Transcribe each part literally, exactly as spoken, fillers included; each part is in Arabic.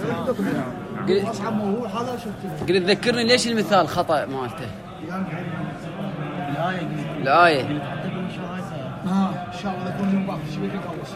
أصعب موضوع هذا شفته. قل تذكرني ليش المثال خطأ مالته؟ الآية الآية ها إن شاء الله يكون من باب شبيك القوس.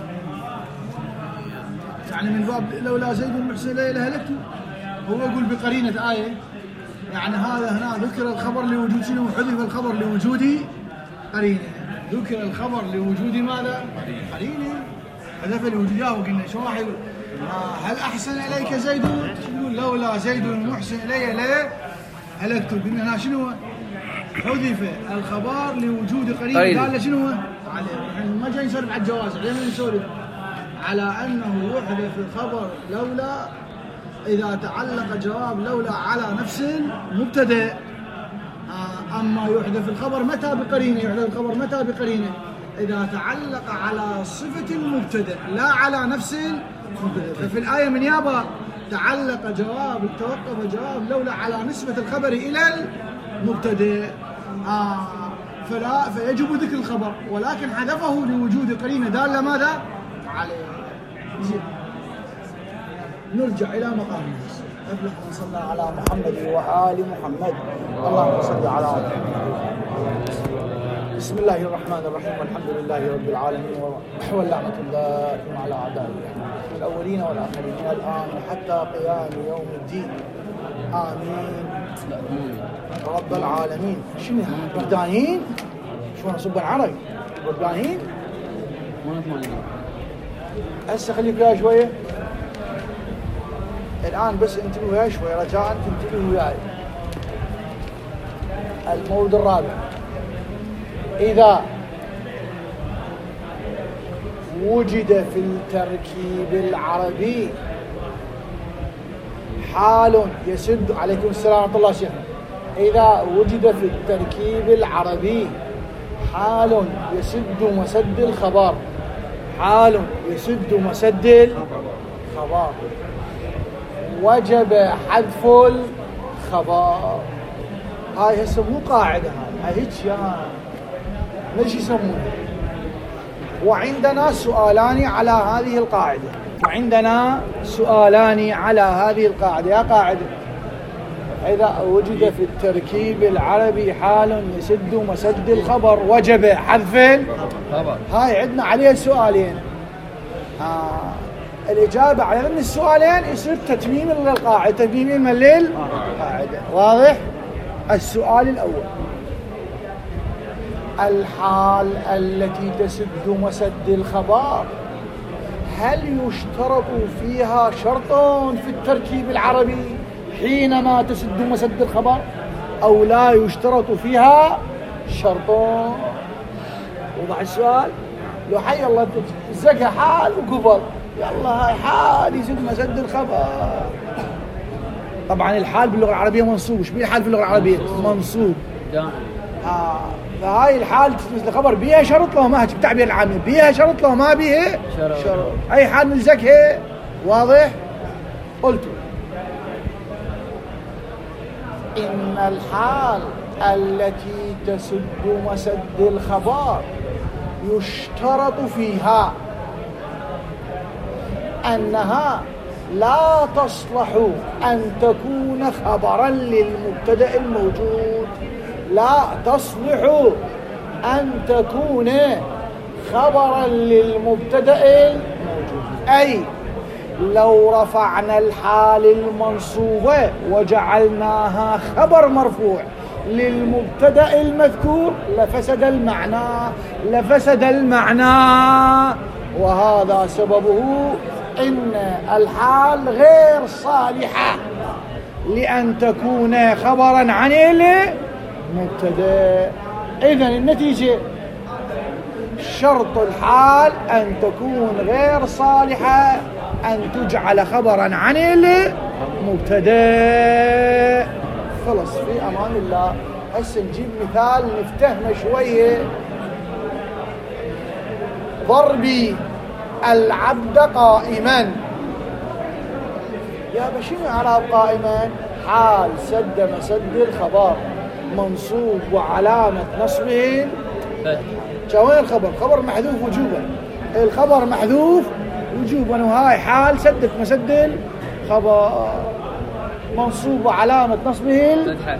يعني من باب لولا زيد محسن إليه لهلكت. هو يقول بقرينة آية، يعني هذا هنا ذكر الخبر لوجود شنو؟ حذف الخبر لوجود قرينة. ذكر الخبر لوجود ماذا؟ قرينة. حذف لوجودها. وقلنا شو راح يقول؟ هل أحسن إليك زيد؟ يقول لولا زيد محسن إليه لا هلكت. قلنا هنا شنو؟ حذف الخبر لوجود قرينة. قال له شنو؟ عليه ما جاي نسولف على الجواز، علينا نسولف على أنه يحذف الخبر لولا إذا تعلق جواب لولا على نفس المبتدأ. أما يحذف الخبر متى بقرينة؟ يحذف الخبر متى بقرينة؟ إذا تعلق على صفة المبتدأ لا على نفس المبتدأ. ففي الآية من يابا تعلق جواب توقف جواب لولا على نسبة الخبر إلى المبتدأ. آه فلا فيجب ذكر الخبر، ولكن حذفه لوجود قرينة دالة ماذا؟ عليه. زين نرجع إلى مقامنا. أفلح من صلى على محمد وآل محمد. اللهم صل على محمد. بسم الله الرحمن الرحيم، والحمد لله رب العالمين، واللعنة الله على أعدائه الأولين والآخرين الآن وحتى قيام يوم الدين. آمين رب العالمين. شنو بردانين؟ شو نصب العربي بردانين؟ هسه خليك وياي شوية الآن، بس انتبهوا وياي شوي رجاء، تنتبهوا وياي. المورد الرابع: إذا وجد في التركيب العربي حال يسد. عليكم السلام ورحمة الله شيخنا. إذا وجد في التركيب العربي حال يسد مسد الخبر، حال يسد مسد الخبر، وجب حذف الخبر. هاي هسه مو قاعدة، هاي هيك يا ليش يسمونها. وعندنا سؤالان على هذه القاعدة، وعندنا سؤالان على هذه القاعدة. يا قاعدة: إذا وجد في التركيب العربي حال يسد مسد الخبر وجب حذف الخبر. هاي عندنا عليها سؤالين. آه. الإجابة على من السؤالين يصير تتميم للقاعدة، تتميم من للقاعدة. واضح؟ السؤال الأول: الحال التي تسد مسد الخبر هل يشترط فيها شرط في التركيب العربي حينما تسد مسد الخبر أو لا يشترط فيها شرط؟ وضح السؤال. لو حي الله زكى حال وقبل يلا هاي حال يسد مسد الخبر. طبعا الحال باللغة العربية منصوب. ايش بيه الحال باللغة العربية؟ منصوب. آه. فهاي الحال تسد الخبر بيها شرط له ما هيك بتعبير العامي، بيها شرط له ما بيها شرط, شرط. أي حال نلزقها. واضح؟ قلت إن الحال التي تسد مسد الخبر يشترط فيها أنها لا تصلح أن تكون خبرا للمبتدأ الموجود. لا تصلح أن تكون خبرا للمبتدأ الموجود. أي لو رفعنا الحال المنصوبة وجعلناها خبر مرفوع للمبتدأ المذكور لفسد المعنى، لفسد المعنى. وهذا سببه إن الحال غير صالحة لأن تكون خبرا عن المبتدأ. إذن النتيجة: شرط الحال أن تكون غير صالحة أن تجعل خبرا عن المبتدأ. خلص في أمان الله. هسه نجيب مثال نفتهمه شوية. ضربي العبد قائما. يا بشنو إعراب قائما؟ حال سد مسد الخبر منصوب وعلامة نصبه جوين الخبر. خبر محذوف وجوبا، الخبر محذوف وجوبا، وهاي حال سدت مسد خبر منصوب علامة نصبه الفتحة.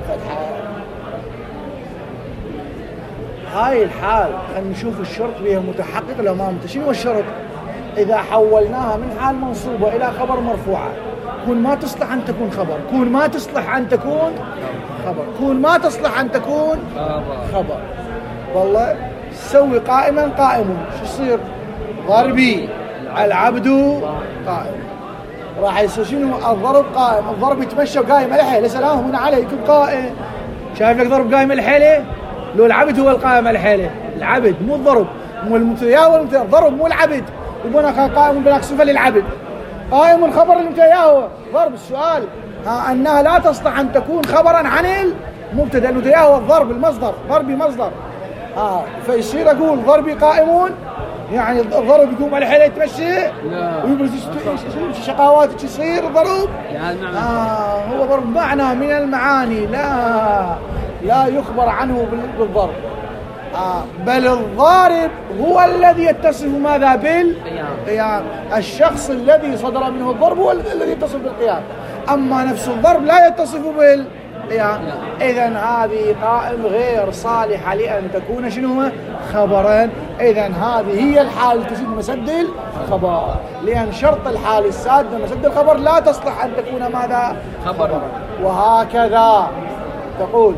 هاي الحال خلينا نشوف الشرط بها متحقق لو ما مت. شنو الشرط؟ إذا حولناها من حال منصوبة إلى خبر مرفوعة كون ما تصلح أن تكون خبر، كون ما تصلح أن تكون خبر، كون ما تصلح أن تكون خبر. والله سوي قائما قائم، شو يصير؟ ضربي العبد قائم. راح يصير شنو؟ الضرب قائم، الضرب يتمشى قائم الحيلة. سلام من عليه يكون قائم. شايف لك ضرب قائم الحيلة؟ لو العبد هو القائم الحيلة، العبد مو الضرب، مو المبتدا والمبتدا، الضرب مو العبد. وبناك قائم بناك صفة للعبد، قائم الخبر المبتدا هو ضرب. السؤال ها أنها لا تصلح أن تكون خبرا عن المبتدا، المبتدا هو الضرب المصدر، ضربي مصدر. ها فيصير أقول ضربي قائمون، يعني الضرب يقوم على حيله يتمشي ويبرز شقاوات تصير ضرب. آه هو ضرب معنى من المعاني لا لا يخبر عنه بالضرب. آه بل الضارب هو الذي يتصف ماذا؟ بالقيام. الشخص الذي صدر منه الضرب هو الذي يتصف بالقيام، أما نفس الضرب لا يتصف بالقيام. إذن هذه قائم غير صالحة لأن تكون شنو؟ خبرا. إذن هذه هي الحال تسد مسد الخبر، لأن شرط الحال السادة مسد الخبر لا تصلح أن تكون ماذا؟ خبر. وهكذا تقول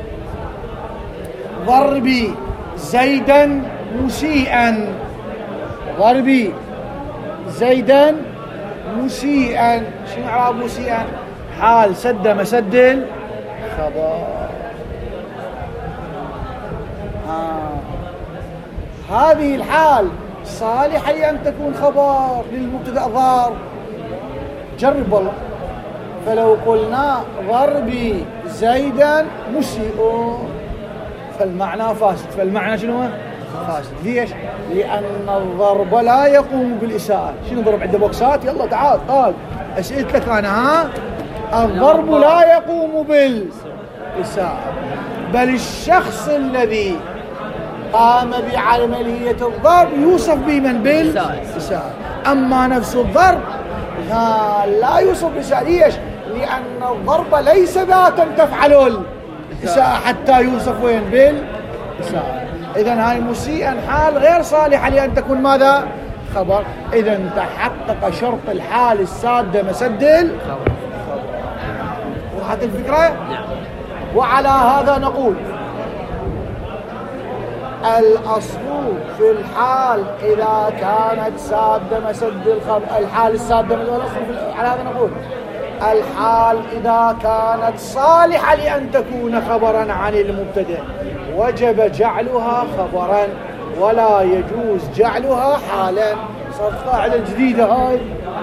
ضربي زيدا مسيئا، ضربي زيدا مسيئا. شنو إعراب مسيئا؟ حال سد مسد الخبر. آه. هذه الحال صالحة لأن تكون خبر للمبتدأ ضار. جرب والله، فلو قلنا ضربي زيدا مسيء فالمعنى فاسد. فالمعنى شنو؟ فاسد. ليش؟ لأن الضرب لا يقوم بالإساءة. شنو ضرب عنده بوكسات؟ يلا تعال طال أسئلت لك أنا. ها الضرب لا يقوم بالإساءة، بل الشخص الذي قام بعملية الضرب يوصف بمن؟ بالإساءة. أما نفس الضرب لا يوصف بالإساءة. ليش؟ لأن الضرب ليس ذاتا تفعل الإساءة حتى يوصف وين؟ بالإساءة. إذن هاي مسيئا حال غير صالحة لأن تكون ماذا؟ خبر. إذن تحقق شرط الحال السادة مسد الخبر. وضحت الفكرة؟ وعلى هذا نقول الأصل في الحال إذا كانت سادة مسد الخبر، الحال السادة مسد الخبر. على هذا نقول الحال إذا كانت صالحة لأن تكون خبرا عن المبتدأ وجب جعلها خبرا ولا يجوز جعلها حالا. صارت قاعدة جديدة هاي.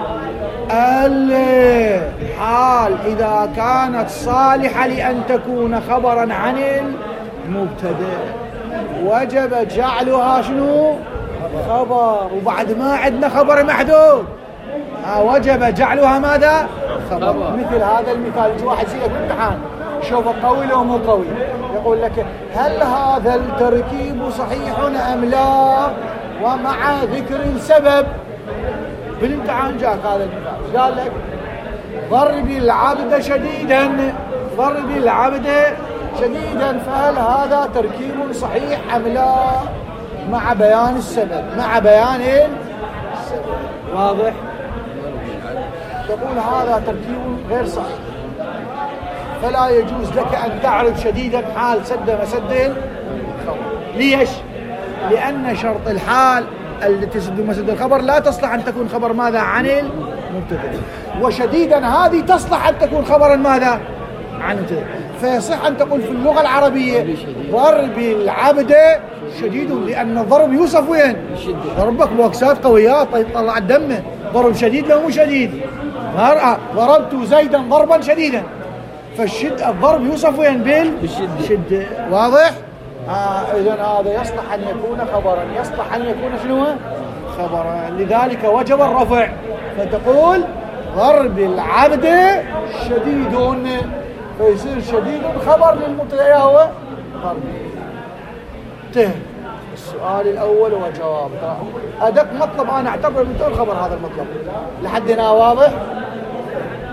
الحال إذا كانت صالحة لأن تكون خبرا عن المبتدأ وجب جعلها شنو؟ خبر. وبعد ما عندنا خبر محذوف وجب جعلها ماذا؟ خبر. مثل هذا المثال، يجي واحد يسألك امتحان شوفه قوي لو مو قوي، يقول لك هل هذا التركيب صحيح أم لا؟ ومع ذكر السبب. بالامتحان جاء هذا المثال، قال لك ضربي العبد شديدا، ضربي العبد شديدا، فهل هذا تركيب صحيح أم لا؟ مع بيان السبب، مع بيان السبب. واضح؟ تقول هذا تركيب غير صحيح، فلا يجوز لك أن تعرف شديدا حال سد مسد الخبر. ليش؟ لأن شرط الحال التي تسد مسد الخبر لا تصلح أن تكون خبر ماذا؟ عن المبتدأ. وشديدا هذه تصلح أن تكون خبرا ماذا؟ عن المبتدأ. فيصح أن تقول في اللغة العربية ضرب العبد شديد، لأن الضرب يوصف وين؟ ضربك بوكسات قويات طلع الدم. ضرب شديد لو مو شديد. ضربت زيدا ضربا شديدا، فالشد الضرب يوصف وين؟ بالشدة. واضح؟ آه إذن هذا يصلح أن يكون خبرا، يصلح أن يكون شنو؟ خبرا. لذلك وجب الرفع، فتقول ضرب العبد شديد، فيصير شديد خبر للمبتدأ هو ضرب. انتهى السؤال الأول وجواب. أدق مطلب أنا أعتبر من الخبر هذا المطلب لحد هنا. واضح؟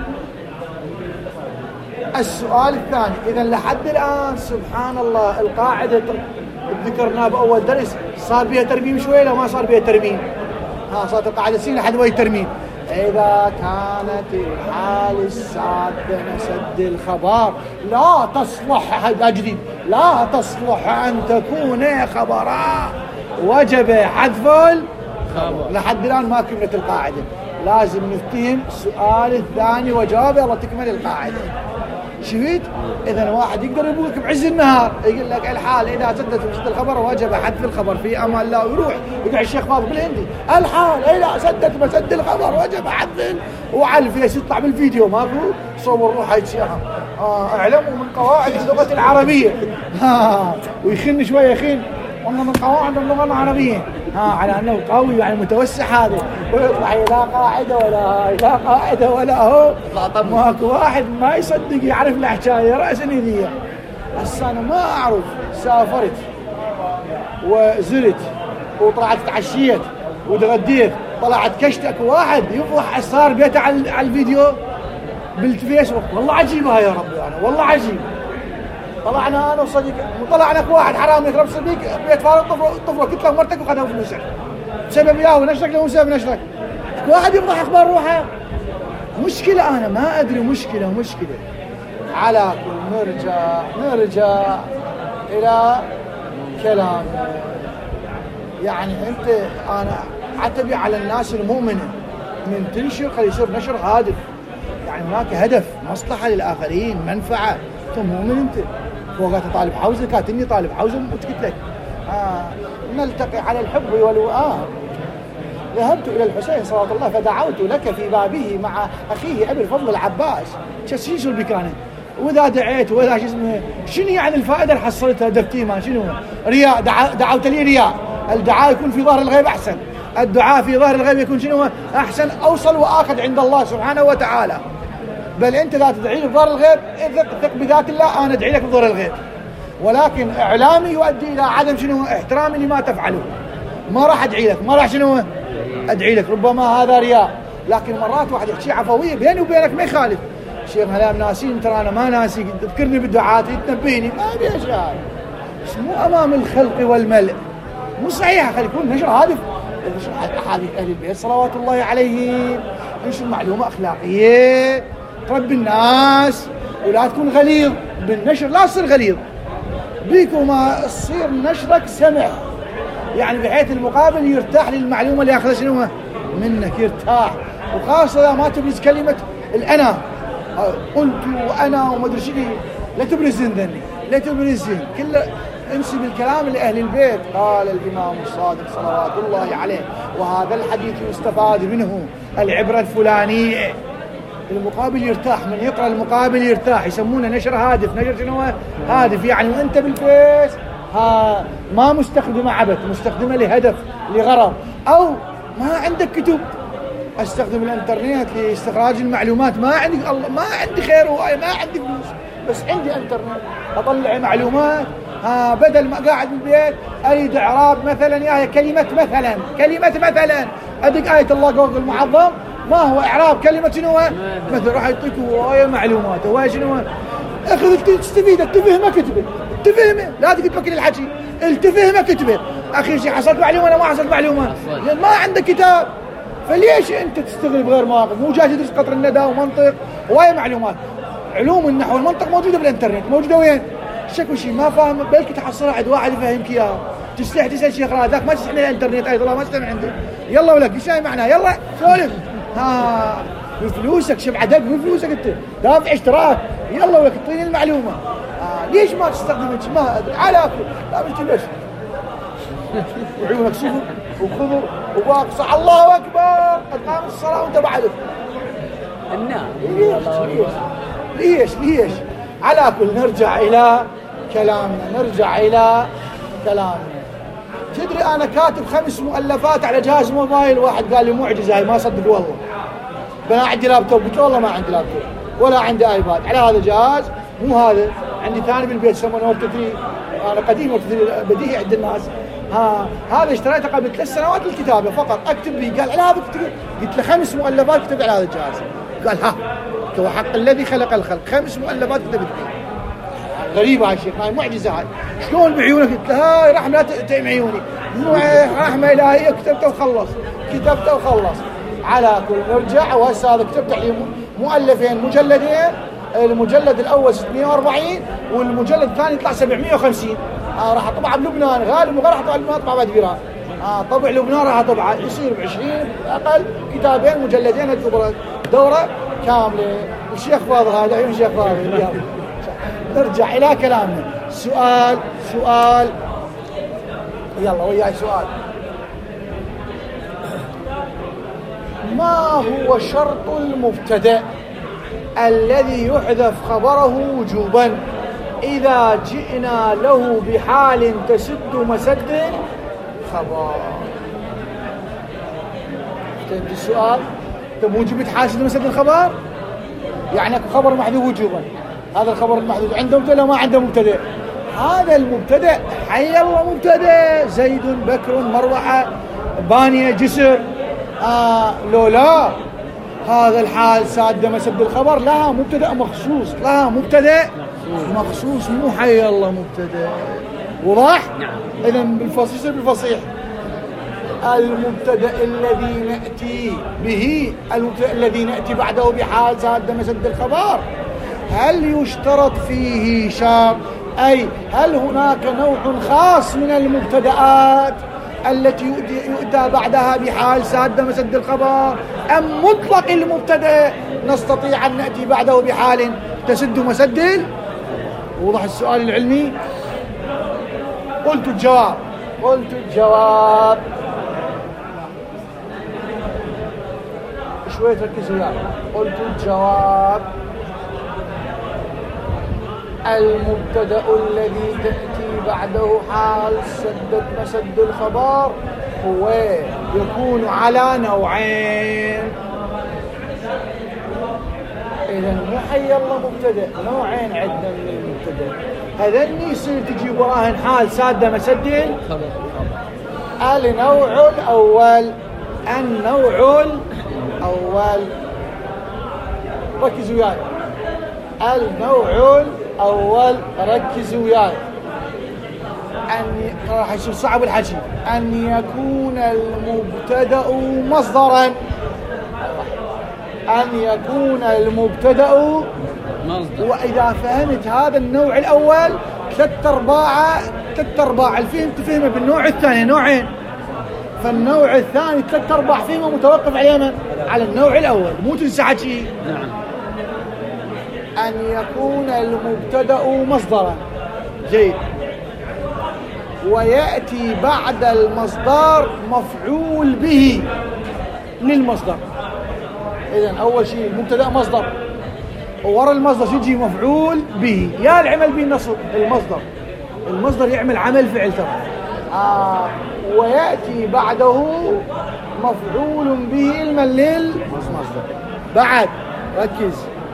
السؤال الثاني، إذا لحد الآن سبحان الله القاعدة ذكرناها بأول درس صار بها ترميم شوية لو ما صار بها ترميم؟ ها صارت القاعدة سين لحد وين ترميم. إذا كانت الحال السادة مسد الخبر لا تصلح، هذا جديد، لا تصلح أن تكون خبرا وجب حذف الخبر. لحد الآن ما كملت القاعدة، لازم نفتهم السؤال الثاني وجوابه الله تكمل القاعدة. شفت؟ إذا واحد يقدر يقول لك بعز النهار يقول لك الحال إذا سدت مسد الخبر وجب حذف الخبر في أمان الله، ويروح يقع الشيخ فاضل بالهندي الحال إذا سدت مسد الخبر وجب حذف، وعلى الفيس يطلع بالفيديو ماكو صور روح هاي الشيخة آه اعلموا من قواعد اللغة العربية ها، ويخن شوية يخن قلنا من قواعد اللغة العربية ها، على أنه قوي يعني متوسع هذا، ويطلع لا قاعدة ولا لا قاعدة ولا هو ماكو واحد ما يصدق يعرف الحكاية رأسا ذي. هسه أنا ما أعرف سافرت وزرت وطلعت تعشيت وتغديت طلعت كشتك واحد يفضح صار بيته على على الفيديو بالفيسبوك، والله عجيبة يا ربي أنا والله عجيب. طلعنا انا وصديق وطلعنا واحد حرامي يضرب صديق بيت فارغ طفله طفله قلت له مرتك وخذها فلوسك بسبب ياه ونشرك له بسبب نشرك، واحد يفضح اخبار روحه. مشكله انا ما ادري، مشكله مشكله على كل. نرجع نرجع الى كلام يعني انت انا عتبي على الناس المؤمنه من تنشر خلي يصير نشر هادف، يعني هناك هدف مصلحه للاخرين منفعه. انت مؤمن انت فوقات طالب حوزه كاتني طالب حوزه وقلت لك آه نلتقي على الحب والوئام. ذهبت الى الحسين صلى الله فدعوت لك في بابه مع اخيه ابي الفضل العباس. شو شو بكانه واذا دعيت واذا شو اسمه شنو يعني الفائده اللي حصلتها دفتي ما شنو رياء دع... دعوت لي رياء. الدعاء يكون في ظهر الغيب احسن، الدعاء في ظهر الغيب يكون شنو احسن اوصل واخذ عند الله سبحانه وتعالى. بل انت لا تدعي لي بظهر الغيب، ثق بذات الله انا ادعي لك بظهر الغيب، ولكن اعلامي يؤدي الى عدم شنو احترامي لما تفعله. ما راح ادعي لك، ما راح شنو ادعي لك، ربما هذا رياء. لكن مرات واحد يحكي عفويه بيني وبينك ما يخالف. شيخ هلا ناسين ترى انا ما ناسي تذكرني بالدعاء تنبهني ما ابي اشياء بس مو امام الخلق والملء، مو صحيح. خلي يكون نشر هادف، نشر احاديث اهل البيت صلوات الله عليهم، نشر معلومه اخلاقيه تربي الناس، ولا تكون غليظ بالنشر. لا تصير غليظ بيك وما تصير نشرك سمع، يعني بحيث المقابل يرتاح للمعلومه اللي ياخذها شنو منك يرتاح. وخاصه اذا ما تبرز كلمه الانا قلت وانا وما ادري شنو، لا تبرزن ذني لا تبرزن كله انسب الكلام لاهل البيت. قال الامام الصادق صلوات الله عليه وهذا الحديث يستفاد منه العبره الفلانيه. المقابل يرتاح، من يقرأ المقابل يرتاح، يسمونه نشر هادف. نشر شنو هادف؟ يعني وانت بالفيس ها ما مستخدمه عبث، مستخدمه لهدف لغرض، او ما عندك كتب استخدم الانترنت لاستخراج المعلومات. ما عندي الله ما عندي خير وهاي ما عندي فلوس بس عندي انترنت اطلع معلومات. ها بدل ما قاعد بالبيت اريد اعراب مثلا يا كلمه مثلا كلمه مثلا ادق ايه الله قول المعظم ما هو اعراب كلمه شنو مثل راح يعطيك هوايه معلومات هوايه شنو. اخذ تستفيد التفهمه كتبه التفهمه لا تقول بكل الحكي التفهمه كتبه. اخي شيء حصلت معلومه انا ما حصلت معلومه لان ما عندك كتاب. فليش انت تستغل بغير مواقف؟ مو جاي تدرس قطر الندى ومنطق هوايه معلومات. علوم النحو والمنطق موجوده بالانترنت، موجوده وين؟ شكو شيء ما فاهم بلكي تحصلها عند واحد يفهمك اياها. تستحي تسال شيخ هذاك ما تسمع الانترنت اي والله ما تسمع عندي يلا ولك ايش معناه يلا سولف ها بفلوسك شبع دق بفلوسك انت دافع اشتراك يلا ولك اعطيني المعلومه. آه ليش ما تستخدم ما ادري على اكل لا بتلبس وعيونك صفر وخضر وباقص الله اكبر اقام الصلاه وانت بعدك النعم. ليش ليش ليش ليش على كل نرجع الى كلامنا نرجع الى كلامنا. تدري انا كاتب خمس مؤلفات على جهاز موبايل. واحد قال لي معجزه هاي ما صدق والله. انا عندي لابتوب قلت والله ما عندي لابتوب ولا عندي ايباد على هذا الجهاز مو هذا عندي ثاني بالبيت يسمونه نوت ثلاثة. انا قديم نوت ثلاثة بديهي عند الناس. ها هذا اشتريته قبل ثلاث سنوات للكتابه فقط اكتب به. قال على هذا قلت له خمس مؤلفات كتبت على هذا الجهاز. قال ها خلقت وحق الذي خلق الخلق، خمس مؤلفات كتبت فيه. غريبة هالشيء، هاي معجزة هاي. شلون بعيونك؟ قلت هاي رحمة لا تأتي عيوني، رحمة إلهية كتبته وخلص، كتبته وخلص. على كل نرجع، وهسه هذا كتبت عليه مؤلفين مجلدين، المجلد الأول ستمائة وأربعين والمجلد الثاني يطلع سبعمائة وخمسين. آه راح أطبع بلبنان، غالب وغير راح أطبع بلبنان، أطبع بعد بيران. آه طبع لبنان راح أطبعه، يصير بعشرين أقل كتابين مجلدين الكبرى، دورة كاملة. الشيخ فاضل هذا عيون الشيخ فاضل. نرجع إلى كلامنا. سؤال سؤال يلا وياي سؤال. ما هو شرط المبتدأ الذي يحذف خبره وجوبا إذا جئنا له بحال تسد مسد خبر؟ فهمت السؤال؟ طيب وجب تحاسد مسد الخبر؟ يعني خبر محذوف وجوبا، هذا الخبر المحذوف عنده مبتدأ ما عنده مبتدأ؟ هذا المبتدأ حي الله مبتدأ، زيد بكر مروحة بانية جسر. آه لو لا هذا الحال ساد مسد الخبر لها مبتدأ مخصوص، لها مبتدأ مخصوص، مو حي الله مبتدأ. وضح؟ إذا بالفصيح بالفصيح المبتدأ الذي نأتي به، المبتدأ الذي نأتي بعده بحال ساد مسد الخبر، هل يشترط فيه شرط؟ أي هل هناك نوع خاص من المبتدآت التي يؤتى بعدها بحال ساد مسد الخبر، أم مطلق المبتدأ نستطيع أن نأتي بعده بحال تسد مسد؟ وضح السؤال العلمي. قلت الجواب قلت الجواب شوية ركزوا يا قلت الجواب المبتدأ الذي تأتي بعده حال سدت مسد الخبر هو يكون على نوعين. إذا مو حي الله مبتدأ، نوعين عندنا من المبتدأ، هذني يصير تجي وراهن حال سادة مسد الخبر. النوع الأول النوع الأول ركزوا وياي. النوع الأول ركزوا وياي، أن راح يصير صعب الحكي، أن يكون المبتدأ مصدرا، أن يكون المبتدأ مصدر. وإذا فهمت هذا النوع الأول ثلاث أرباع ثلاث أرباع الفهم تفهمه بالنوع الثاني نوعين، فالنوع الثاني ثلاث أرباع فهمه متوقف على من؟ على النوع الأول، مو تنسى حكي. نعم. أن يكون المبتدأ مصدرا، جيد، ويأتي بعد المصدر مفعول به للمصدر. إذن أول شيء المبتدأ مصدر، وورا المصدر يجي مفعول به، يا العمل به النصب المصدر، المصدر يعمل عمل فعل ترى. آه ويأتي بعده مفعول به للمصدر. بعد ركز،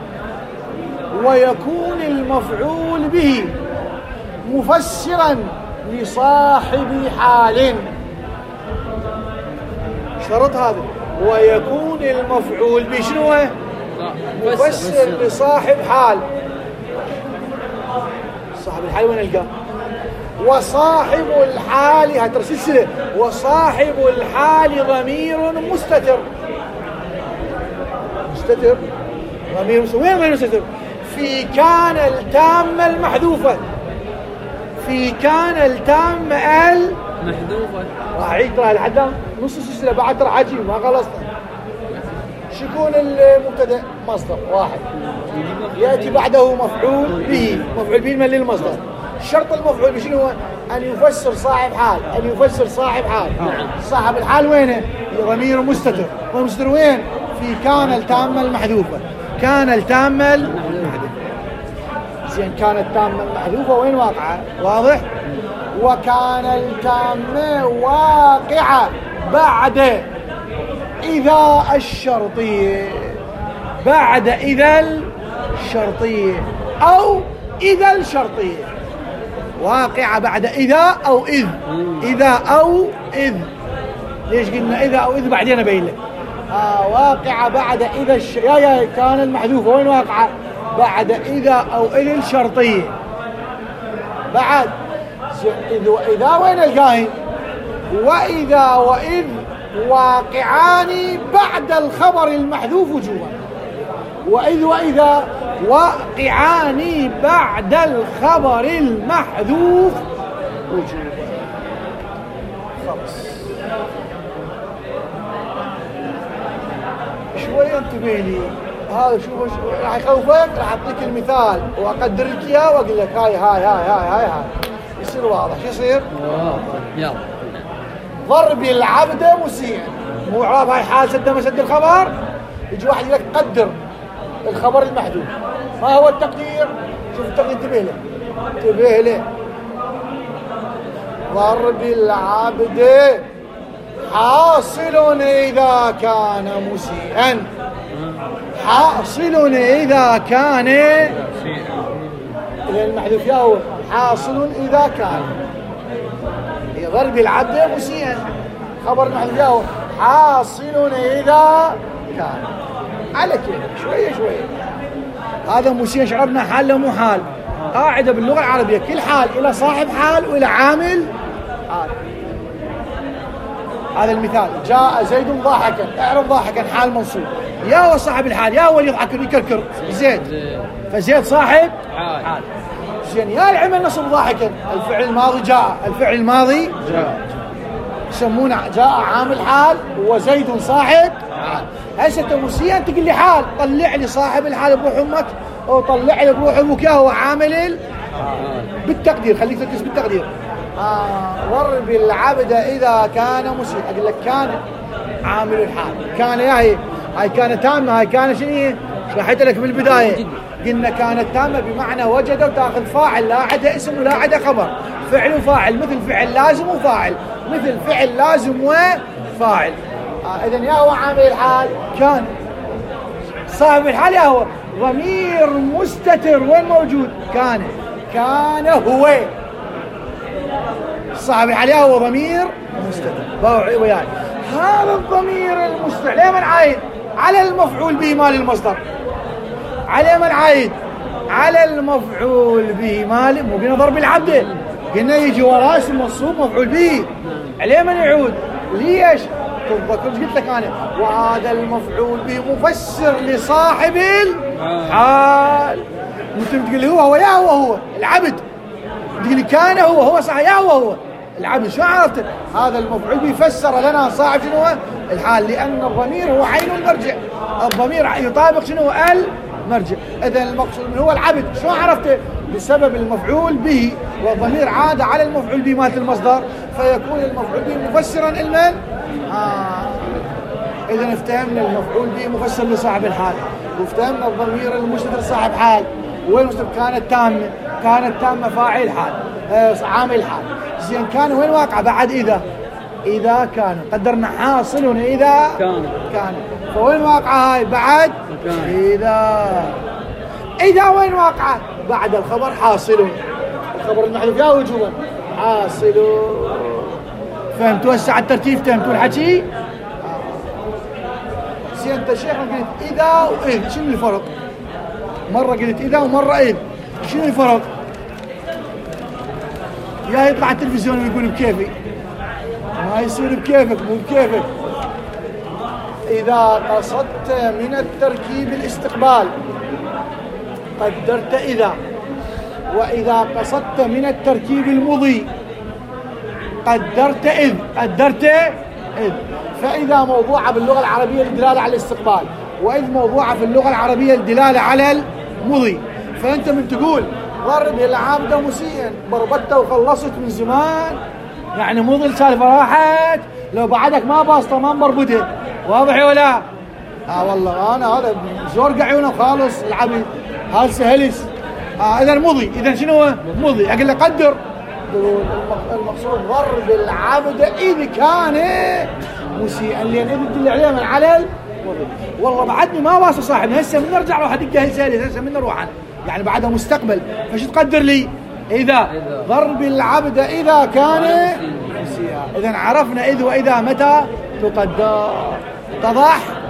ويكون المفعول به مفسرا لصاحب حال. شرط هذا، ويكون المفعول به شنو هو؟ مفسر لصاحب حال. صاحب الحال وين نلقاه؟ وصاحب الحال، هاتر سلسلة، وصاحب الحال ضمير مستتر. مستتر ضمير مستتر، وين ضمير مستتر؟ في كان التامة المحذوفة، في كان التامة المحذوفة. راح أعيد ترى لحد نص السلسلة بعد ترى عجيب ما خلصت. شكون المبتدأ؟ مصدر واحد، يأتي بعده مفعول به، مفعول به من للمصدر. شرط المفعول به شنو هو؟ أن يفسر صاحب حال، أن يفسر صاحب حال. صاحب الحال وينه؟ ضمير مستتر، والمستتر وين؟ في كان التامة المحذوفة، كان التامة المحذوفة. زين كان التامة المحذوفة وين واقعة؟ واضح؟ وكان التامة واقعة بعد إذا الشرطية، بعد إذا الشرطية أو إذا الشرطية، واقعة بعد إذا أو إذ، إذا أو إذ. ليش قلنا إذا أو إذ؟ بعدين أبين لك. آه واقعة بعد إذا الش... يا يا كان المحذوفة وين واقعة؟ بعد إذا أو إذ الشرطية. بعد إذ وإذا وين القاين؟ وإذا وإذ واقعان بعد الخبر المحذوف وجوبا. وإذ وإذا واقعان بعد الخبر المحذوف وجوبا. خلاص شوية انتبه لي هذا. شوف راح يخوفك، راح اعطيك المثال واقدر لك اياه واقول لك هاي هاي هاي هاي هاي هاي يصير واضح. شو يصير؟ يلا. ضرب العبد مسيئا، مو اعراب هاي حال سد مسد الخبر. يجي واحد يقول لك قدر الخبر المحذوف. ما هو التقدير؟ شوف التقدير انتبه له انتبه له. ضرب العبد حاصل إذا كان مسيئا. حاصل إذا كان المحذوف ياهو حاصل إذا كان. ضرب العبد مسيئا خبر المحذوف ياهو حاصل إذا كان. على كده شوية شوية. هذا مسيئا شعرنا حال له مو حال. قاعدة باللغة العربية كل حال إلى صاحب حال وإلى عامل حال. هذا المثال جاء زيد ضاحكا، اعرف ضاحكا حال منصوب. يا هو صاحب الحال يا هو اللي يضحك يكركر زيد، فزيد صاحب حال. زين يا العمل نصب ضاحكا الفعل الماضي جاء، الفعل الماضي جاء يسمونه جاء عامل حال وزيد صاحب حال. هسه مسيئا تقول لي حال، طلع لي صاحب الحال بروح امك او طلع لي بروح ابوك يا هو عامل الحال. بالتقدير خليك تركز بالتقدير. آه ضرب العبد إذا كان مسيئا. أقول لك كان عامل الحال. كان يا هي هاي كانت تامة. هاي كان شنو شرحت لك بالبداية قلنا كانت تامة بمعنى وجد وتاخذ فاعل لا عدا اسم ولا عدا خبر، فعل وفاعل، مثل فعل لازم وفاعل، مثل فعل لازم وفاعل. آه إذن يا هو عامل الحال كان. صاحب الحال يا هو ضمير مستتر وين موجود؟ كان. كان هو صاحب الحال هو ضمير مستتر. باوعي وياي هذا الضمير المستتر ليه من عايد؟ على المفعول به مال المصدر. على من عايد؟ على المفعول به مال. مو قلنا ضرب العبد قلنا يجي وراه اسم منصوب مفعول به. عليه من يعود؟ ليش؟ تذكر قلت لك انا وهذا المفعول به مفسر لصاحب الحال. انت تقول لي هو هو يا هو هو العبد، تقول لي كان هو هو صح يا هو هو العبد. شو عرفت؟ هذا المفعول بيفسر لنا صاحب شنو هو الحال، لأن الضمير هو عين المرجع. الضمير يطابق شنو هو المرجع. إذا المقصود من هو العبد. شو عرفت؟ بسبب المفعول به، والضمير عاد على المفعول به مالت المصدر، فيكون المفعول به مفسرا لمن؟ آه. إذا افتهمنا المفعول به مفسر لصاحب الحال، وافتهمنا الضمير المستتر صاحب حال. وين مستتر؟ كانت تامة. كانت تامة فاعل حال آه عامل حال. زين كان وين واقع؟ بعد إذا. إذا كان قدرنا حاصل إذا كان. كان فوين واقع هاي؟ بعد كان. إذا. إذا وين واقع؟ بعد الخبر حاصل. الخبر المحذوف يا وجوبا حاصل. فهمتوا هسه الترتيب؟ فهمتوا الحكي؟ زين انت شيخ قلت إذا وإذ، شنو الفرق؟ مرة قلت إذا ومرة إذ، شنو الفرق؟ يا يطلع التلفزيون ويقول بكيفي، ما يصير بكيفك، مو بكيفك. إذا قصدت من التركيب الاستقبال قدرت إذا، وإذا قصدت من التركيب المضي قدرت إذ. قدرت إذ. فإذا موضوعة باللغة العربية الدلالة على الاستقبال، وإذ موضوعة في اللغة العربية الدلالة على المضي. فأنت من تقول ضرب العبد مسيئا بربطته وخلصت من زمان، يعني مضي السالفة راحت. لو بعدك ما باسطة ما مربوطة، واضح ولا؟ اه والله انا هذا زور عيونه خالص العبد هذا سهلس. اه اذا مضي. اذا شنو هو مضي؟ اقول له قدر. المقصود ضرب العبد اذا كان مسيئا، لان اذا تدل عليه من على المضي. والله بعدني ما واصل صاحبنا هسه من نرجع روح ادق هالسهلس هسه من نروح عنه، يعني بعدها مستقبل. فش تقدر لي؟ اذا ضرب العبد اذا كان مسيئا. اذا عرفنا اذ واذا متى تقدر. اتضح؟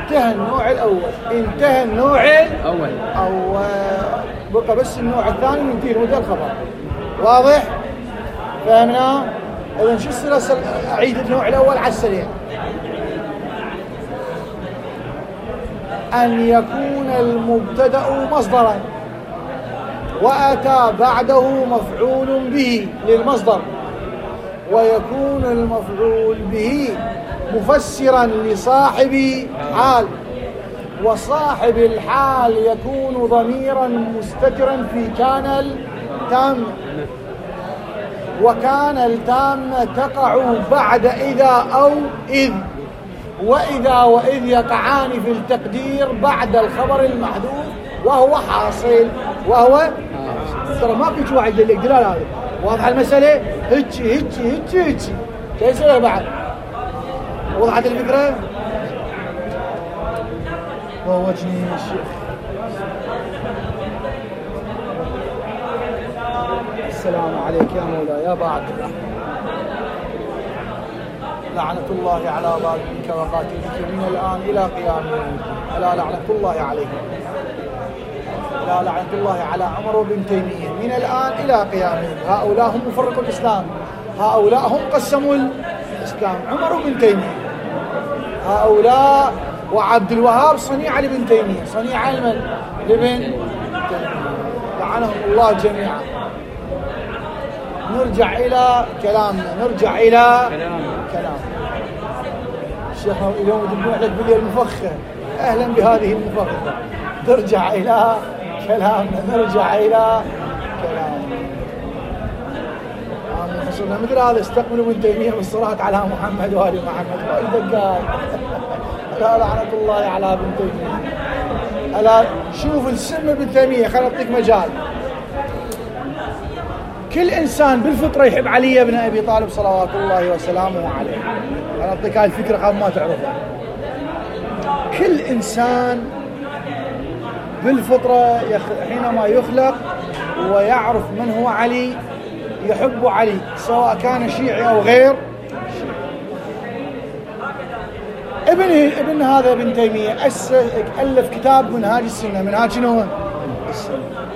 انتهى النوع الأول، انتهى النوع أول الأول، بقى بس النوع الثاني ينتهي مدى الخبر. واضح؟ فهمنا؟ إذن شو السلسل؟ أعيد النوع الأول على السريع. أن يكون المبتدأ مصدرا وأتى بعده مفعول به للمصدر، ويكون المفعول به مفسرا لصاحب حال، وصاحب الحال يكون ضميرا مستترا في كان التام، وكان التام تقع بعد إذا أو إذ، وإذا وإذ يقعان في التقدير بعد الخبر المحذوف وهو حاصل، وهو ترى ما في واحد يدلك دلال هذا. واضحة المسألة؟ هيجي هيجي هيجي هيجي كيف بعد؟ وضحت الفكرة؟ ووجني الشيخ. السلام عليك يا مولاي يا أبا عبد الله. لعنة الله على ظالمك وقاتلك من الآن إلى قيام يوم الدين. ألا لعنة الله عليك. ألا لعنة الله على عمر وابن تيمية من الآن إلى قيام يوم. هؤلاء هم مفرقوا الإسلام، هؤلاء هم قسموا الإسلام، عمر وابن تيمية. هؤلاء وعبد الوهاب صنيع لابن تيمية، صنيع لمن؟ لابن تيمية. لعنهم الله جميعا. نرجع إلى كلامنا، نرجع إلى كلام الشيخ اليوم يدبون عليك بالليل المفخر. أهلا بهذه المفخرة. نرجع إلى كلامنا، نرجع إلى كلامنا. آمين. فصلنا مثل هذا استقبلوا ابن تيمية بالصلاة على محمد وآل محمد. وإذا قال لا لعنة الله على ابن تيمية. ألا شوف السم ابن تيمية، خلينا نعطيك مجال. كل إنسان بالفطرة يحب علي بن أبي طالب صلوات الله وسلامه عليه. أنا أعطيك هاي الفكرة قبل ما تعرفها. كل إنسان بالفطرة حينما يخلق ويعرف من هو علي يحب علي، سواء كان شيعي أو غير شيعي. ابن ابن هذا ابن تيمية ألف كتاب منهاج السنة. منهاج شنو؟ السنة.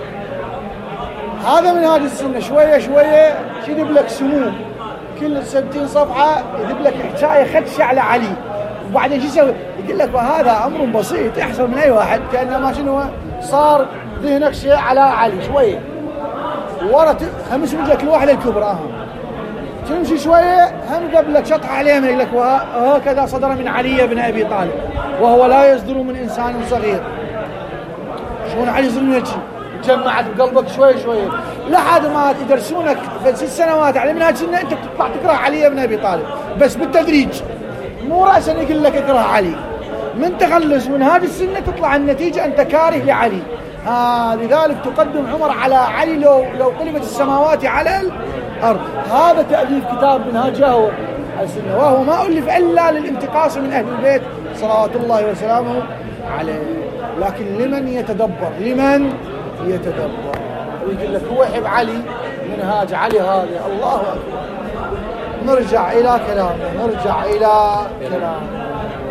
هذا منهاج السنة شوية شوية يذب لك سموم، كل ستين صفحة يذب لك حكاية خدشة على علي، وبعدين شو يسوي؟ يقول لك هذا أمر بسيط يحصل من أي واحد، كأنما شنو صار ذهنك شيء على علي شوية، ورا خمس من كل واحدة الكبرى أهم تمشي شوية هم قبل لك شطح عليه من لك وهكذا صدر من علي بن أبي طالب وهو لا يصدر من إنسان صغير. شلون علي يصدر من هالشيء؟ جمعت بقلبك شوي شوي لحد ما تدرسونك في ست سنوات على منهاج السنة انت بتطلع تكره علي بن ابي طالب، بس بالتدريج، مو راسا يقول لك اكره علي. من تخلص منهاج السنة تطلع النتيجة انت كاره لعلي. آه لذلك تقدم عمر على علي لو لو قلبت السماوات على الارض. هذا تأليف كتاب منهاجه السنة، وهو ما ألف الا للانتقاص من اهل البيت صلوات الله وسلامه عليه. لكن لمن يتدبر، لمن يتدبر ويقول لك هو يحب علي، منهاج علي هذا. الله أكبر. نرجع إلى كلامنا، نرجع إلى كلامنا.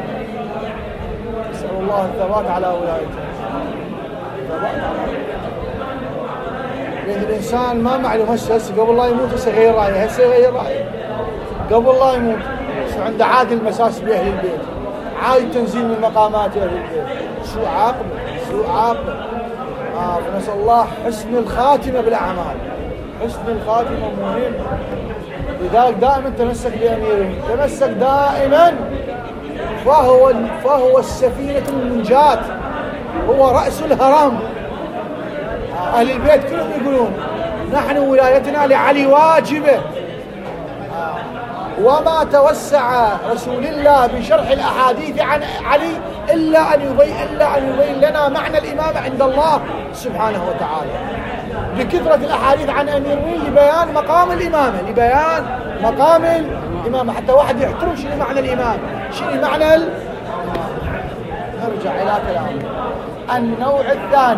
نسأل الله الثبات على ولايته. لأن الإنسان ما معلوم هسه هسه قبل لا يموت هسه غير رأيه، هسه غير رأيه قبل لا يموت. عنده عادي المساس بأهل البيت، عادي تنزيل من مقامات أهل البيت. سوء عاقبة، سوء عاقبة. آه فنسأل الله حسن الخاتمة بالأعمال. حسن الخاتمة مهم. لذلك دائما تمسك بأميره، تمسك دائما، فهو فهو السفينة المنجاة، هو رأس الهرم. آه أهل البيت كلهم يقولون نحن ولايتنا لعلي واجبة. آه وما توسع رسول الله بشرح الأحاديث عن علي إلا أن يبين إلا أن يبين لنا معنى الإمامة عند الله سبحانه وتعالى، بكثرة الأحاديث عن أمير المؤمنين لبيان مقام الإمامة، لبيان مقام الإمامة، حتى واحد يحترم شنو معنى الإمامة، شنو معنى ال... نرجع إلى كلامنا. النوع الثاني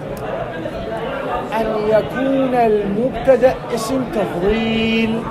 أن يكون المبتدأ اسم تفضيل.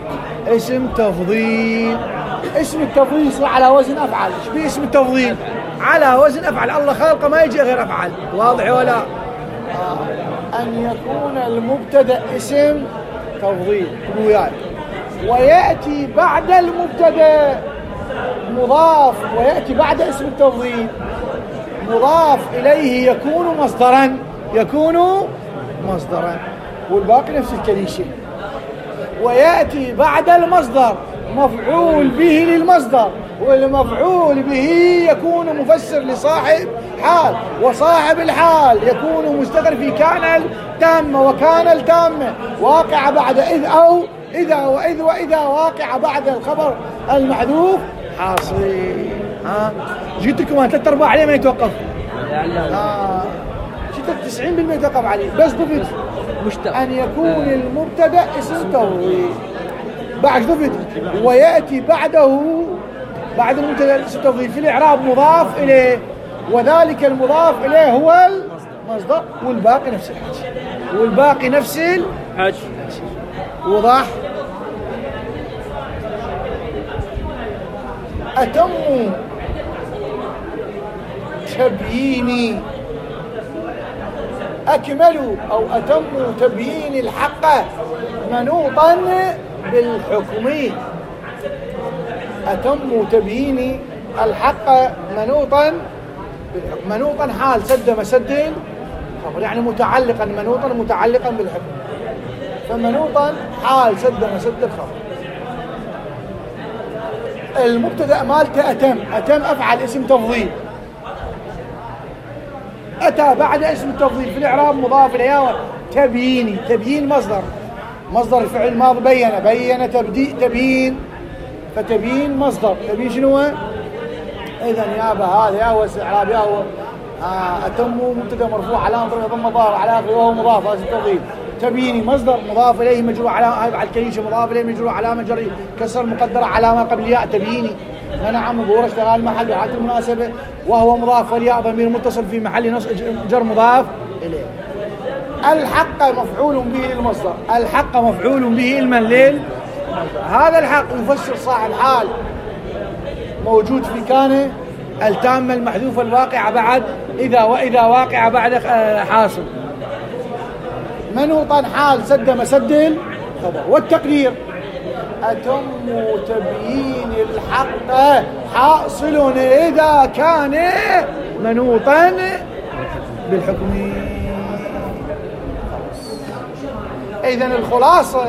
اسم تفضيل، اسم التفضيل يصير على وزن أفعل. ايش بيه اسم التفضيل؟ على وزن أفعل. الله خالقه ما يجي غير أفعل. واضح ولا؟ آه. أن يكون المبتدأ اسم تفضيل وياي، ويأتي بعد المبتدأ مضاف، ويأتي بعد اسم التفضيل مضاف إليه يكون مصدرا، يكون مصدرا، والباقي نفس الكليشة. ويأتي بعد المصدر مفعول به للمصدر، والمفعول به يكون مفسر لصاحب حال، وصاحب الحال يكون مستقر في كان التامة وكان التامة واقع بعد إذ أو إذا وإذ وإذا واقع بعد الخبر المحذوف حاصل. ها جيت لكم ثلاث أرباع عليه ما يتوقف. آه. جيت تسعين بالمئة يتوقف عليه، بس ضفت مشتق أن يكون المبتدأ اسم تفضيل. بعد ضفت ويأتي بعده بعد المبتدأ اسم تفضيل في الإعراب مضاف إليه، وذلك المضاف إليه هو المصدر، والباقي نفس الحكي، والباقي نفس الحكي. وضح؟ أتم تبيين أكملوا أو أتم تبيين الحق منوطا بالحكم. أتم تبيين الحق منوطا بالحكم. منوطا حال سد مسد خبر، يعني متعلقا، منوطا متعلقا بالحكم، فمنوطا حال سد مسد الخبر. المبتدأ مالته أتم، أتم أفعل اسم تفضيل، أتى بعد اسم التفضيل في الإعراب مضاف إليه تبييني، تبيين مصدر، مصدر الفعل الماضي بين، بين تبدي تبيين، فتبيين مصدر، تبيين شنو؟ إذا يابا هذا يا هو الإعراب يا هو آه أتم مبتدأ مرفوع علامة ضم ضار على آخره وهو مضاف اسم التفضيل. تبييني مصدر مضاف إليه مجرور علامة على الكليشة مضاف إليه مجرور علامة جر كسر مقدرة علامة قبل ياء تبييني. منع مظهور اشتغال محل وحالة المناسبة وهو مضاف، والياء ضمير متصل في محل نصب جر مضاف إليه. الحق مفعول به للمصدر، الحق مفعول به المنليل. هذا الحق يفسر صاحب حال موجود في كان التامة المحذوفة الواقعة بعد إذا وإذا واقعة بعد حاصل. منوطا حال سد مسد الخبر. والتقدير أتم تبيين الحق حاصل إذا كان منوطا بالحكم. إذن الخلاصة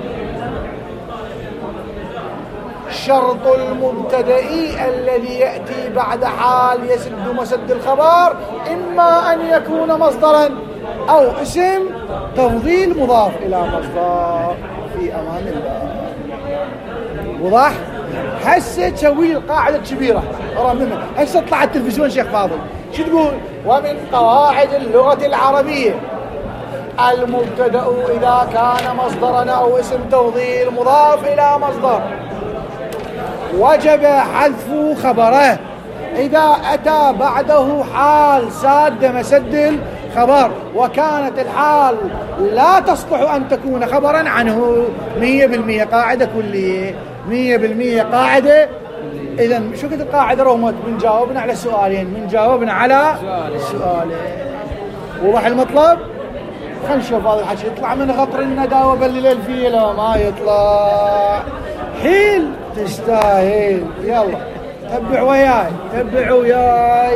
شرط المبتدأ الذي يأتي بعد حال يسد مسد الخبر إما أن يكون مصدرا أو اسم تفضيل مضاف إلى مصدر في أمان الله. وضح؟ هسه تسوي لي القاعدة الكبيرة رممها. هسه طلع التلفزيون شيخ فاضل شو تقول؟ ومن قواعد اللغة العربية المبتدأ إذا كان مصدرا أو اسم تفضيل مضاف إلى مصدر وجب حذف خبره إذا أتى بعده حال ساد مسد الخبر وكانت الحال لا تصلح أن تكون خبرا عنه. مية بالمية قاعدة كلية، مية بالمية قاعدة. إذن شو كنت القاعدة رغمت؟ من جاوبنا على سؤالين، من جاوبنا على سؤالين. وضح المطلب؟ خلينا نشوف هذا الحكي يطلع من غطر الندى وبلل الفيل لو ما يطلع حيل تستاهل. يلا تبع وياي، تبع وياي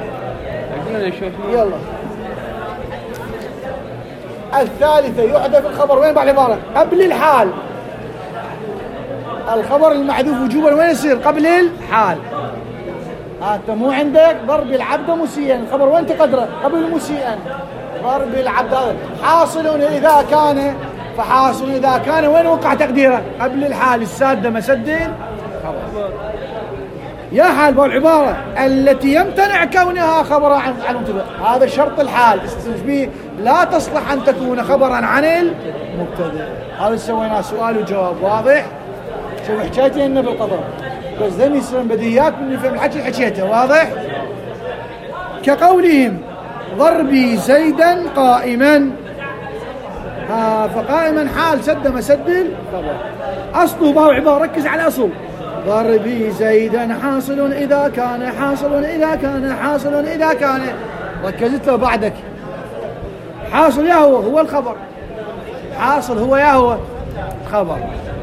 يلا. الثالثة يحذف الخبر وين بعد العبارة؟ قبل الحال. الخبر المحذوف وجوبا وين يصير؟ قبل الحال. انت مو عندك ضرب العبد مسيئا، الخبر وين تقدره؟ قبل مسيئا. ضرب العبد هذا حاصل إذا كان، فحاصل إذا كان وين وقع تقديره؟ قبل الحال السادة مسد خبر. يا حال بالعبارة التي يمتنع كونها خبرا عن المبتدأ، هذا شرط الحال به لا تصلح أن تكون خبرا عن المبتدأ. هذا سويناه سؤال وجواب واضح. شوف حكيتي إنه بالقدر بس ذني يصير بديهيات من فهم الحكي حكيته واضح. كقولهم ضربي زيدا قائما، ها فقائما حال سد مسد الخبر. أصله باو عبارة، ركز على أصل ضربي زيدا حاصل إذا كان حاصل إذا كان حاصل إذا كان. ركزت له بعدك. حاصل يا هو هو الخبر، حاصل هو يا هو خبر،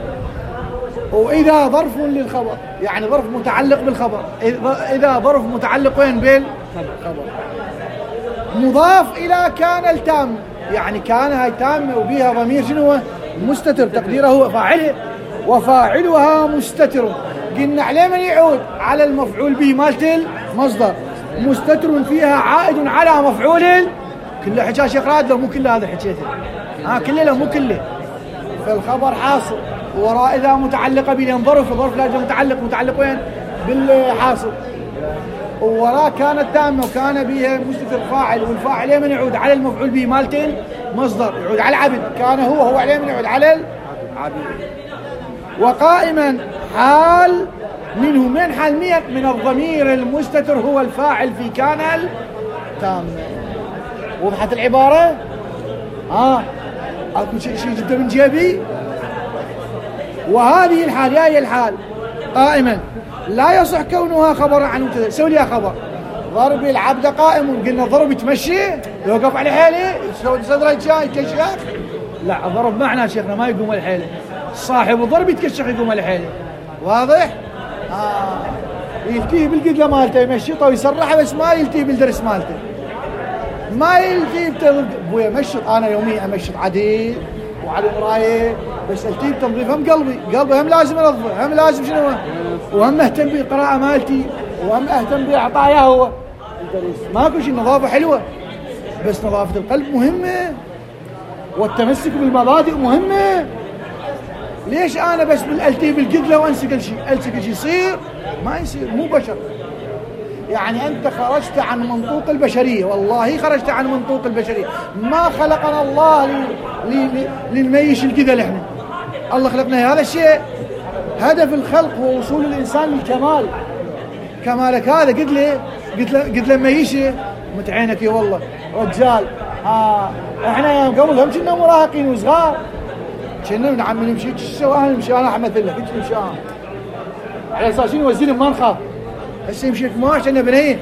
وإذا ظرف للخبر يعني ظرف متعلق بالخبر. إذا ظرف متعلق وين بالخبر، مضاف إلى كان التام يعني كان هاي تامة وبيها ضمير شنو مستتر تقديره هو فاعله، وفاعلها مستتر. قلنا عليه من يعود على المفعول به مالت المصدر، مستتر فيها عائد على مفعول. كله حكاية شيخ راد لو مو كله هذا حكيته ها كله لو مو كله. فالخبر حاصل وراء إذا متعلقة بين ظرف، ظرف لازم متعلق، متعلق وين بالحاصل، ووراء كانت تامة وكان بها مستتر فاعل، والفاعل يمن يعود على المفعول به مالت مصدر، يعود على العبد. كان هو هو عليه من يعود على العبد. وقائما حال منه، من حال مية من الضمير المستتر هو الفاعل في كان التامة. وضحت العبارة؟ ها اكو شيء شيء جدا من جيبي. وهذه الحال يا هي الحال قائما لا يصح كونها خبرا عن مبتدا. سوي لي خبر ضرب العبد قائم، قلنا ضرب يتمشي يوقف على حيله يسوي صدره يكشخ؟ لا، ضرب معنى شيخنا ما يقوم على حيله، صاحب الضرب يتكشخ يقوم على حيله. واضح؟ آه. يلتيه بالقدله مالته يمشطه ويسرحه، بس ما يلتيه بالدرس مالته، ما يلتيه بتنظيف. ابويا مشط، انا يوميا امشط عديل وعلى مرايه، بس التيه بتنظيف هم قلبي، قلبي هم لازم انظفه، هم لازم شنو، وهم اهتم بالقراءه مالتي، وهم اهتم باعطاياه هو الدرس. ماكو شيء، النظافه حلوه بس نظافه القلب مهمه، والتمسك بالمبادئ مهمه. ليش انا بس بالالتيه بالقدله وانسى كل شيء؟ انسى كل شيء يصير؟ ما يصير، مو بشر. يعني أنت خرجت عن منطوق البشرية، والله خرجت عن منطوق البشرية. ما خلقنا الله للميش الكذا لحنا، الله خلقنا هذا الشيء. هدف الخلق هو وصول الإنسان للكمال. كمالك هذا قلت له قلت له قلت له ميشه متعينك يا والله رجال. آه احنا قبل هم كنا مراهقين وصغار، كنا نعم نمشي ايش سوى انا نمشي انا احمد الله كنت نمشي انا على اساس شنو وزين ما نخاف. هسه يمشي ماش انا بنين،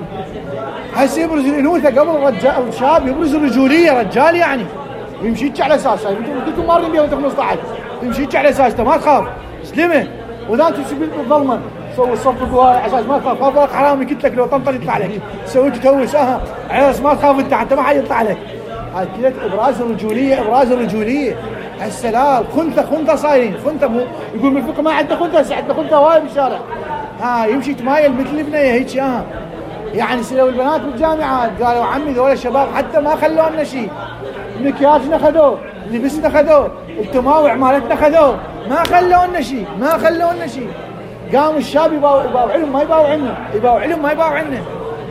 هسه يبرز الانوثه قبل الرجال الشاب يبرز الرجوليه رجال يعني، ويمشي على اساس انتم مارين بيها خمسة عشر يمشي على اساس ما تخاف سلمه، واذا انت تسوي بالظلمه سوي الصف هاي على اساس ما تخاف. هذاك حرامي قلت لك لو طنطر يطلع لك، سويت تهوس اه على اساس ما تخاف انت حتى ما حد يطلع لك. هاي كذا ابراز الرجوليه، ابراز الرجوليه. هسه لا خنثى خنثى صايرين خنثى، مو يقول بالفقه ما عندنا خنثى، هسه عندنا خنثى هواي بالشارع. ها يمشي تمايل مثل البنيه هيك اه يعني سلوا البنات بالجامعات قالوا عمي ذول الشباب حتى ما خلوا لنا شيء، مكياجنا خذوه، لبسنا خذوه، التماوع مالتنا خذوه، ما خلوا لنا شيء، ما خلوا لنا شيء. قاموا الشاب يباوع يباوع علم ما يباوع عنا، يباوع علم ما يباوع عنا.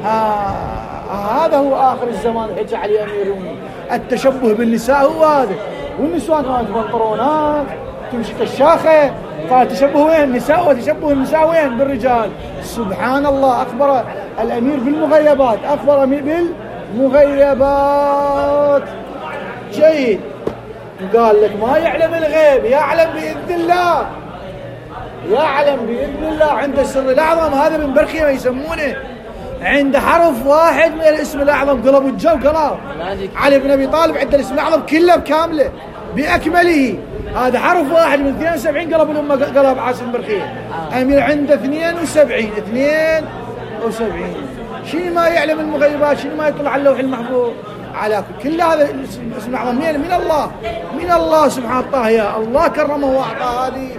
آه هذا هو اخر الزمان حكى عليه اميروني. التشبه بالنساء هو هذا، والنسوان كانت بنطلونات تمشي كشاخه، فالتشبه وين؟ النساء، وتشبه النساء وين؟ بالرجال. سبحان الله، اخبر الامير بالمغيبات، اخبر الامير بالمغيبات. جيد. وقال لك ما يعلم الغيب يعلم باذن الله، يعلم باذن الله عند السر الاعظم. هذا من برخيه يسمونه، عند حرف واحد من الاسم الاعظم قلبوا الجو قلب. علي بن ابي طالب عند الاسم الاعظم كله بكامله باكمله، هذا حرف واحد من اثنين وسبعين قلب الامه قلب عاصم برخيه. امير عنده اثنين وسبعين اثنين وسبعين. شنو ما يعلم المغيبات، شنو ما يطلع على اللوح المحفوظ على كل هذا الاسم الاعظم من الله، من الله سبحانه وتعالى. الله كرمه واعطاه هذه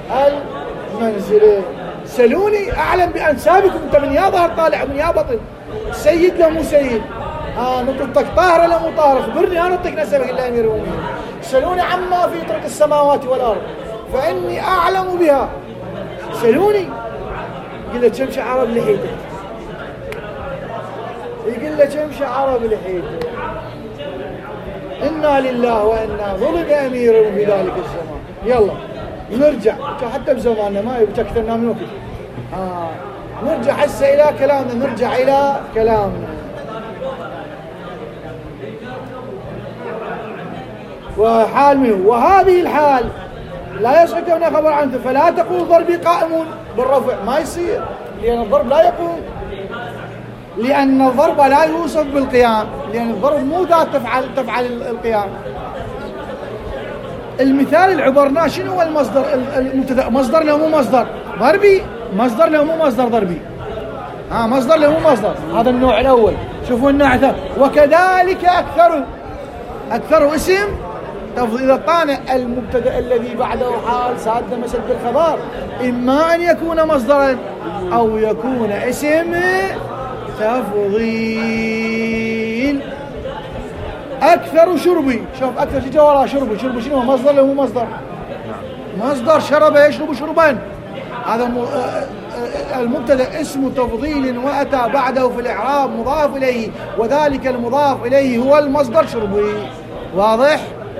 المنزله. سلوني اعلم بانسابكم، انت من يا ظهر طالع من يا بطن، سيد لا مو سيد، ها نطقك طاهره لا مو طاهره، اخبرني انا نطق نسبك الا امير المؤمنين. سلوني عما في طرق السماوات والارض فاني اعلم بها. سلوني يقول له كم شعره بلحيته، يقول له كم شعره بلحيته. انا لله وانا ظلم امير في ذلك الزمان. يلا نرجع حتى بزماننا ما يبقى اكثرنا من وقت. آه. نرجع هسه الى كلامنا، نرجع الى كلامنا. وحال منه، وهذه الحال لا يصح كونه خبر عنه، فلا تقول ضربي قائم بالرفع، ما يصير، لأن الضرب لا يقوم، لأن الضرب لا يوصف بالقيام، لأن الضرب مو ذات تفعل تفعل القيام. المثال اللي عبرناه شنو هو المصدر المبتدأ؟ مصدر له مو مصدر ضربي، مصدر له مو مصدر ضربي، ها مصدر له مو مصدر. هذا النوع الأول. شوفوا النوع الثاني، وكذلك أكثر، أكثر اسم تفضيل. إذا كان المبتدأ الذي بعده حال ساد مسد بالخبر، إما أن يكون مصدرا أو يكون اسم تفضيل. أكثر شربي، شوف أكثر شيء وراء شربي، شربي شنو مصدر له مو مصدر؟ مصدر شرب يشرب شربا. هذا المبتدأ اسم تفضيل وأتى بعده في الإعراب مضاف إليه، وذلك المضاف إليه هو المصدر شربي. واضح؟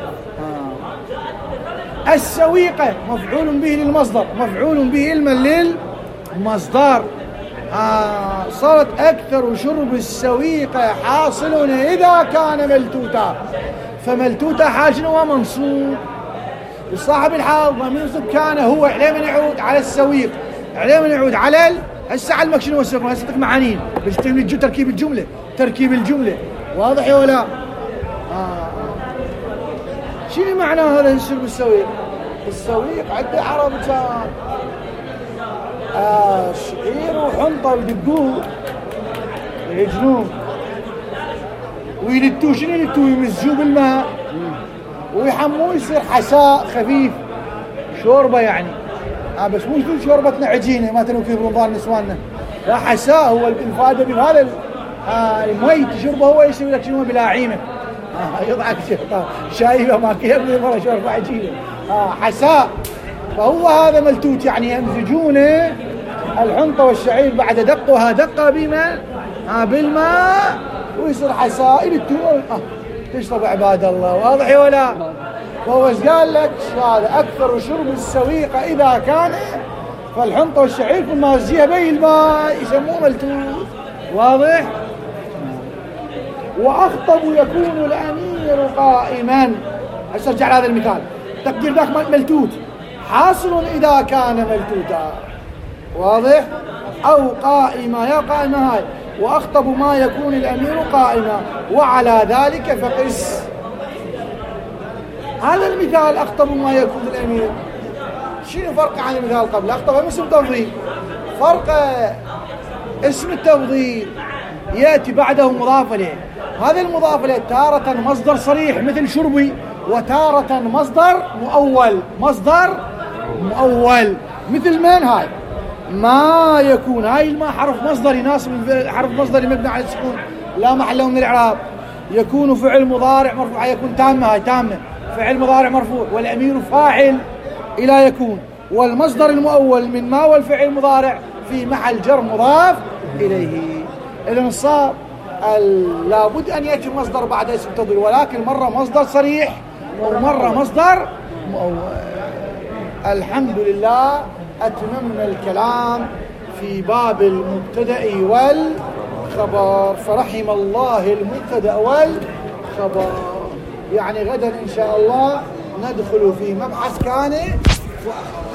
آه. السويقة مفعول به للمصدر، مفعول به علما للمصدر. آه. صارت أكثر شرب السويقة حاصل إذا كان ملتوتا، فملتوتا حاجن ومنصوب. صاحب الحال ضمير كان هو عليه من يعود على السويق، عليه من يعود على هسه على المكشن والسوق. هسه معانين بس تركيب الجملة، تركيب الجملة. واضح ولا؟ آه. شنو معنى هذا الشرب السويق؟ السويق عنده عرب كان آه شعير وحنطة يدقوه يعجنوه ويلتوه. شنو يلتوه؟ يمزجوه بالماء ويحموه يصير حساء خفيف، شوربة يعني. آه بس مو مثل شوربتنا عجينة ما تنو كيف رمضان نسواننا، لا حساء هو الفائدة بهذا آه المي تشربه هو يسوي لك شنو بلا عينة. آه يضعك شايبة ما كيف مرة شوربة عجينة. آه حساء. فهو هذا ملتوت يعني يمزجونه الحنطة والشعير بعد دقها دقة بما آه بالماء ويصير حساء يلتوه. آه تشرب عباد الله. واضح ولا؟ وهو قال لك هذا أكثر شرب السويقة إذا كان فالحنطة والشعير كل ما يزيها بي الماء يسموه ملتوت. واضح؟ وأخطب يكون الأمير قائما. هسه ارجع لهذا المثال، تقدير ذاك ملتوت حاصل إذا كان ملتوتا. واضح؟ أو قائمة، يا قائمة هاي. وأخطب ما يكون الأمير قائما، وعلى ذلك فقس. هذا المثال أخطب ما يكون الأمير. شنو فرق عن المثال قبل؟ أخطب اسم تفضيل. فرق اسم التفضيل يأتي بعده مضاف إليه، هذا المضاف إليه تارة مصدر صريح مثل شربي، وتارة مصدر مؤول، مصدر مؤول مثل من هاي ما يكون. هاي ما حرف مصدر يناسب حرف مصدر مبني على السكون لا محل له من الإعراب. يكون فعل مضارع مرفوع، يكون تامة، هاي تامة فعل مضارع مرفوع، والأمير فاعل إلى يكون، والمصدر المؤول من ما والفعل المضارع في محل جر مضاف إليه. إذن صار لابد أن يأتي مصدر بعد اسم تفضيل، ولكن مرة مصدر صريح ومرة مصدر مؤول. الحمد لله أتممنا الكلام في باب المبتدأ والخبر، فرحم الله المبتدأ والخبر. يعني غدا إن شاء الله ندخل في مبحث كان وأخر.